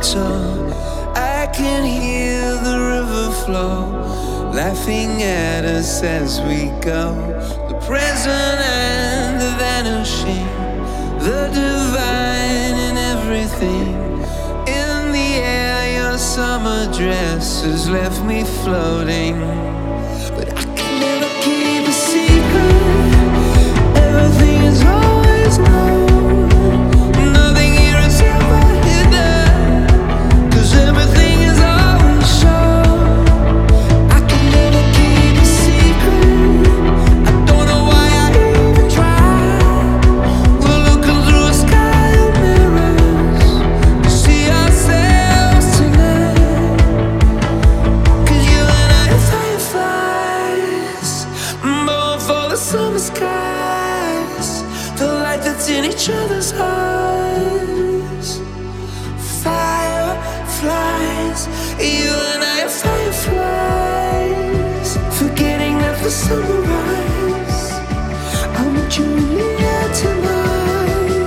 guitar. I can hear the river flow, laughing at us as we go. The present and the vanishing, the divine in everything. In the air, your summer dress has left me floating. But I can never keep a secret. Everything is always known. Nothing here is ever hidden, 'cause everything is always shown. I can never keep a secret. I don't know why I even try. We're looking through a sky of mirrors to see ourselves tonight. 'Cause you and I are fireflies, born for the summer skies, the light that's in each other's eyes. Fireflies, you and I are fireflies, forgetting that the sunrise. I'll meet you in the air tonight.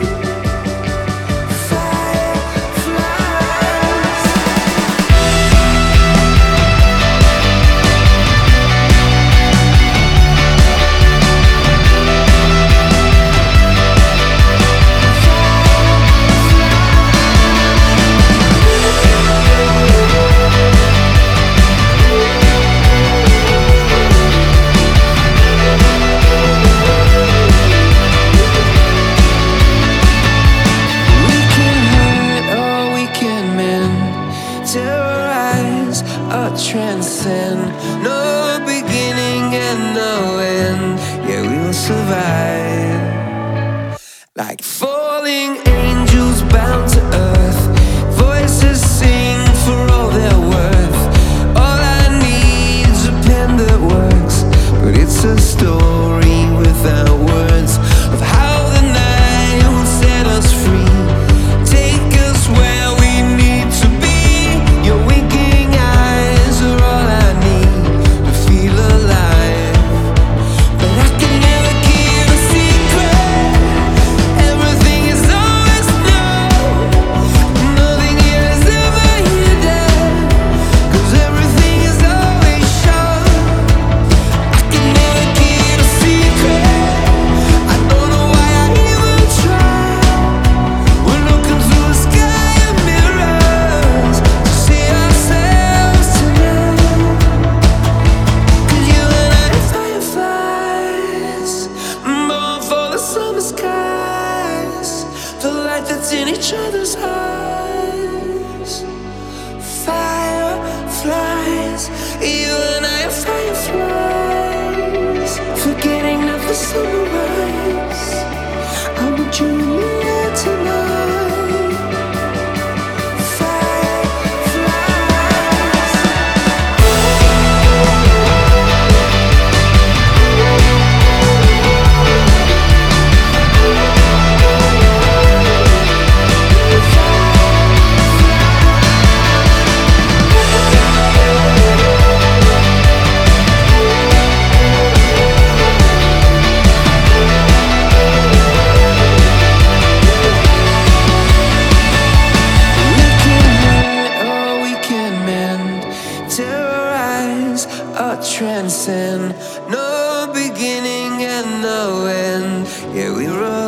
Fireflies. We can hurt or we can mend, terrorize or transcend. No beginning and no end, yeah, we will survive. Like falling angels bound to earth, voices sing for all their worth. All I need is a pen that works, but it's a story without words of how the night will set us free. Take us where we need to be. Your winking eyes are all I need to feel alive. But I can never keep a secret. Everything is always known. Nothing here is ever hidden, 'cause everything is always shown. I can never keep a secret. I don't know why I even try. We're looking through a sky of mirrors to see ourselves tonight. 'Cause you and I are fireflies, born for the summer skies, the light that's in each other's eyes. Fireflies, you and I are fireflies, forgetting that the sunrise. I'll meet you in the air tonight. Fireflies. We can hurt or we can mend, terrorize or transcend. No beginning and no end, yeah, we run.